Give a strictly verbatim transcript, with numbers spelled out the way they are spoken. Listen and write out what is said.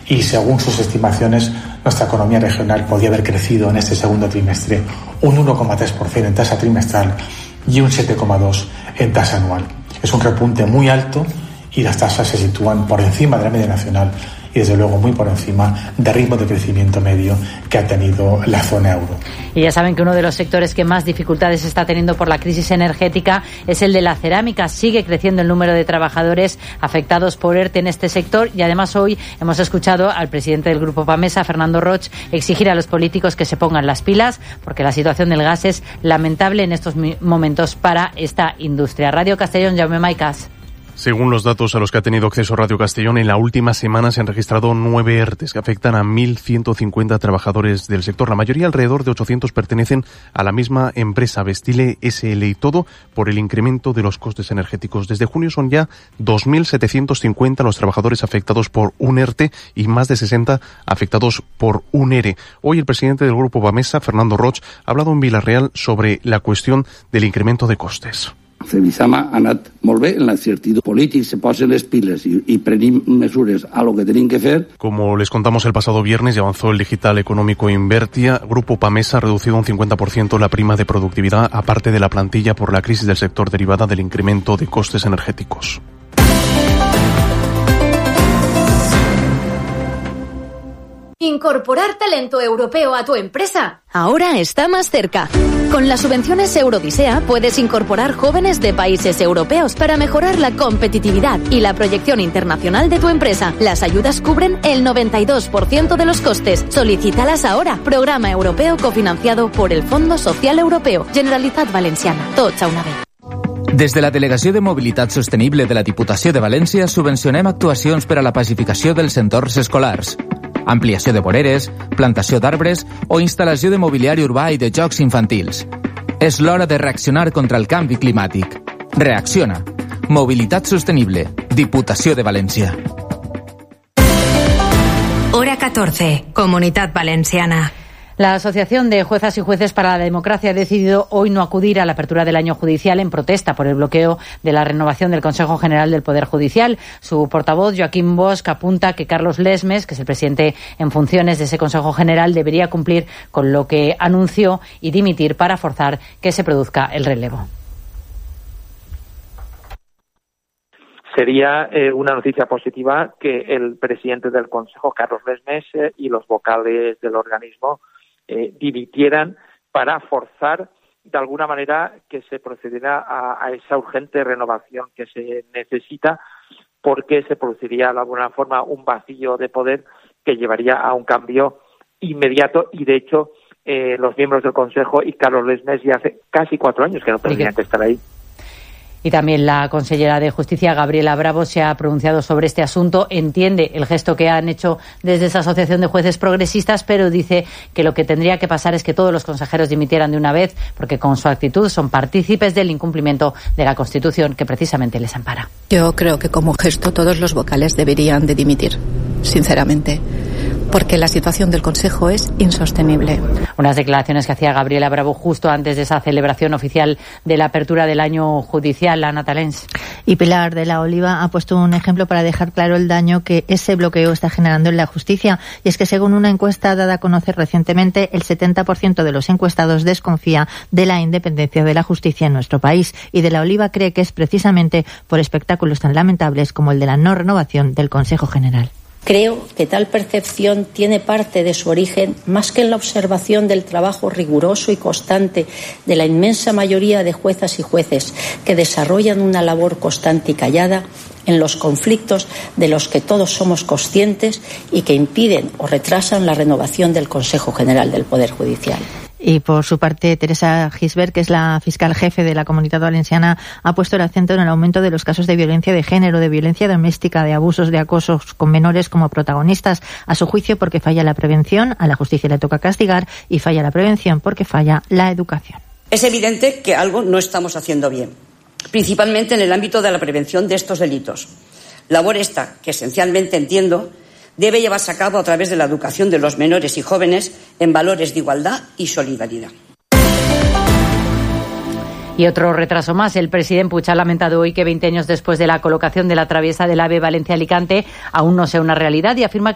y según sus estimaciones nuestra economía regional podía haber crecido en este segundo trimestre un uno coma tres por ciento en tasa trimestral y un siete coma dos por ciento en tasa anual. Es un repunte muy alto y las tasas se sitúan por encima de la media nacional y desde luego muy por encima del ritmo de crecimiento medio que ha tenido la zona euro. Y ya saben que uno de los sectores que más dificultades está teniendo por la crisis energética es el de la cerámica. Sigue creciendo el número de trabajadores afectados por ERTE en este sector y además hoy hemos escuchado al presidente del Grupo Pamesa, Fernando Roig, exigir a los políticos que se pongan las pilas porque la situación del gas es lamentable en estos momentos para esta industria. Radio Castellón, Jaume Maicas. Según los datos a los que ha tenido acceso Radio Castellón, en la última semana se han registrado nueve ERTEs que afectan a mil ciento cincuenta trabajadores del sector. La mayoría, alrededor de ochocientos, pertenecen a la misma empresa, Vestile S L, y todo por el incremento de los costes energéticos. Desde junio son ya dos mil setecientos cincuenta los trabajadores afectados por un ERTE y más de sesenta afectados por un ERE. Hoy el presidente del Grupo Pamesa, Fernando Roig, ha hablado en Villarreal sobre la cuestión del incremento de costes. Fevisama ha anat molt bé en la incertidumbre. Polítics se posen les piles i, i prenim mesures a lo que tenim que fer. Como les contamos el pasado viernes y avanzó el digital económico Invertia, Grupo Pamesa ha reducido un cincuenta por ciento la prima de productividad aparte de la plantilla por la crisis del sector derivada del incremento de costes energéticos. Incorporar talento europeo a tu empresa ahora está más cerca. Con las subvenciones Eurodisea puedes incorporar jóvenes de países europeos para mejorar la competitividad y la proyección internacional de tu empresa. Las ayudas cubren el noventa y dos por ciento de los costes. Solicítalas ahora. Programa europeo cofinanciado por el Fondo Social Europeo. Generalitat Valenciana. Tots a una vez. Des de la Delegació de Mobilitat Sostenible de la Diputació de València subvencionem actuacions per a la pacificació dels entorns escolars. Ampliació de voreres, plantació d'arbres o instal·lació de mobiliari urbà i de jocs infantils. És l'hora de reaccionar contra el canvi climàtic. Reacciona. Mobilitat Sostenible. Diputació de València. Hora catorce. Comunitat Valenciana. La Asociación de Juezas y Jueces para la Democracia ha decidido hoy no acudir a la apertura del año judicial en protesta por el bloqueo de la renovación del Consejo General del Poder Judicial. Su portavoz, Joaquín Bosch, apunta que Carlos Lesmes, que es el presidente en funciones de ese Consejo General, debería cumplir con lo que anunció y dimitir para forzar que se produzca el relevo. Sería eh, una noticia positiva que el presidente del Consejo, Carlos Lesmes, eh, y los vocales del organismo eh, dimitieran para forzar de alguna manera que se procediera a, a esa urgente renovación que se necesita, porque se produciría de alguna forma un vacío de poder que llevaría a un cambio inmediato y de hecho eh, los miembros del Consejo y Carlos Lesmes ya hace casi cuatro años que no tendrían que estar ahí. Y también la consellera de Justicia, Gabriela Bravo, se ha pronunciado sobre este asunto. Entiende el gesto que han hecho desde esa Asociación de Jueces Progresistas, pero dice que lo que tendría que pasar es que todos los consejeros dimitieran de una vez, porque con su actitud son partícipes del incumplimiento de la Constitución que precisamente les ampara. Yo creo que como gesto todos los vocales deberían de dimitir, sinceramente, porque la situación del Consejo es insostenible. Unas declaraciones que hacía Gabriela Bravo justo antes de esa celebración oficial de la apertura del año judicial, Ana Talens. Y Pilar de la Oliva ha puesto un ejemplo para dejar claro el daño que ese bloqueo está generando en la justicia. Y es que según una encuesta dada a conocer recientemente, el setenta por ciento de los encuestados desconfía de la independencia de la justicia en nuestro país. Y de la Oliva cree que es precisamente por espectáculos tan lamentables como el de la no renovación del Consejo General. Creo que tal percepción tiene parte de su origen más que en la observación del trabajo riguroso y constante de la inmensa mayoría de juezas y jueces que desarrollan una labor constante y callada en los conflictos de los que todos somos conscientes y que impiden o retrasan la renovación del Consejo General del Poder Judicial. Y por su parte, Teresa Gisbert, que es la fiscal jefe de la Comunitat Valenciana, ha puesto el acento en el aumento de los casos de violencia de género, de violencia doméstica, de abusos, de acosos con menores como protagonistas, a su juicio porque falla la prevención, a la justicia le toca castigar, y falla la prevención porque falla la educación. Es evidente que algo no estamos haciendo bien, principalmente en el ámbito de la prevención de estos delitos. Labor esta que esencialmente entiendo debe llevarse a cabo a través de la educación de los menores y jóvenes en valores de igualdad y solidaridad. Y otro retraso más. El presidente Puig ha lamentado hoy que veinte años después de la colocación de la traviesa del AVE Valencia-Alicante aún no sea una realidad y afirma